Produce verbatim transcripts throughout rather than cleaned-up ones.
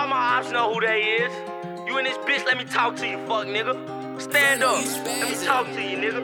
All my ops know who they is. You in this bitch, let me talk to you, fuck nigga. Stand up, let me talk to you, nigga.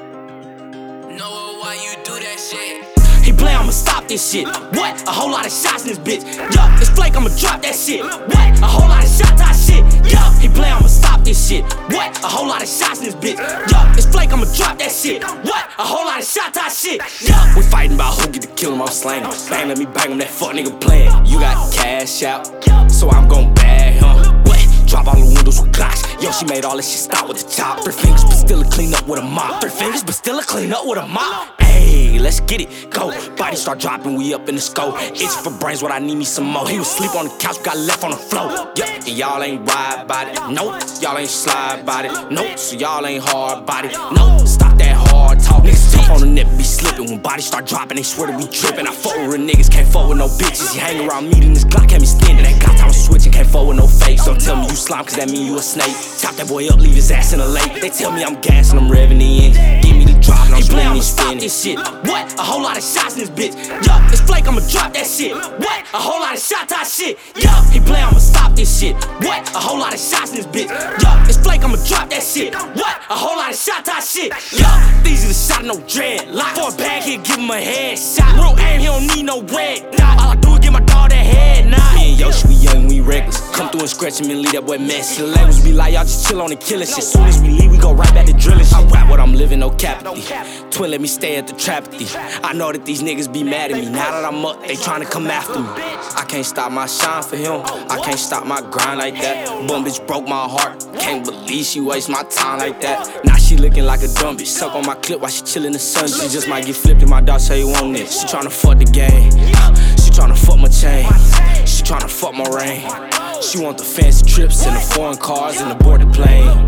Know why you do that shit. He play, I'ma stop this shit. What? A whole lot of shots in this bitch. Yup, it's Flake, I'ma drop that shit. What? A whole lot of shot top shit. Yup, he play, I'ma stop this shit. What? A whole lot of shots in this bitch. Yup, it's Flake, I'ma drop that shit. What? A whole lot of shot top shit. Yup. We fighting about who get to kill him, I'm slaying him. Bang, let me bang him, that fuck nigga playing. You got cash out, so I'm gon' bag him. What? Drop all the windows with Glocks. Yo, she made all this shit stop with the chop. Three fingers, but still a clean up with a mop. Three fingers, but still a clean up with a mop. Hey, let's get it, go. Body start dropping, we up in the scope. It's for brains, what I need me some more. He was sleep on the couch, got left on the floor. Yeah, and y'all ain't ride about it. Nope, y'all ain't slide about it. Nope, so y'all ain't hard body. Nope, stop that hard talk. Niggas jump on the net, be slipping. When bodies start dropping, they swear to be tripping. I fuck with real niggas, can't fuck with no bitches. You hang around me, then this Glock had me standing. That Glock time switching, can't fuck with no face. Don't tell me you slime, cause that mean you a snake. Chop that boy up, leave his ass in the lake. They tell me I'm gassing, I'm revving the engine. Give me the drop, and I'm spinning these spinning. This shit. What? A whole lot of shots in this bitch. Yup, it's Flake, I'ma drop that shit. What? A whole lot of shot top shit. Yup, he play, I'ma stop this shit. What? A whole lot of shots in this bitch. Yup, it's Flake, I'ma drop that shit. What? A whole lot of shot top shit. Yup, these are the shot, no dreadlock. For a bag, he'll give him a headshot. Real aim, he don't need no red dot. All I do is give my dog that head nod. Me and Yoshi, we young, we reckless. Come through and scratch him and leave that boy messy. The language be like, y'all just chill on the killing shit. Soon as we leave, we go right back to drilling shit. I rap what I'm living, no capity. Twin, let me stay at the trapity. I know that these niggas be mad at me. Now that I'm up, they tryna come after me. I can't stop my shine for him. I can't stop my grind like that. Bum bitch broke my heart. Can't believe she waste my time like that. Now she looking like a dumb bitch. Suck on my clip while she chill in the sun. She just might get flipped if my dog say you want it. She tryna fuck the game. She tryna fuck my chain. She tryna fuck my rain. She want the fancy trips and the foreign cars and the boarded plane.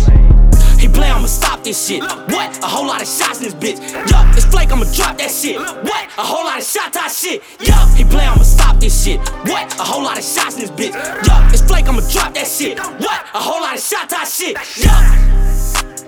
He play, I'ma stop this shit. What? A whole lot of shots in this bitch. Yup, it's Flake, I'ma drop that shit. What? A whole lot of shot top shit. Yup, he play, I'ma stop this shit. What? A whole lot of shots in this bitch. Yup, it's Flake, I'ma drop that shit. What? A whole lot of shot top shit. Yup.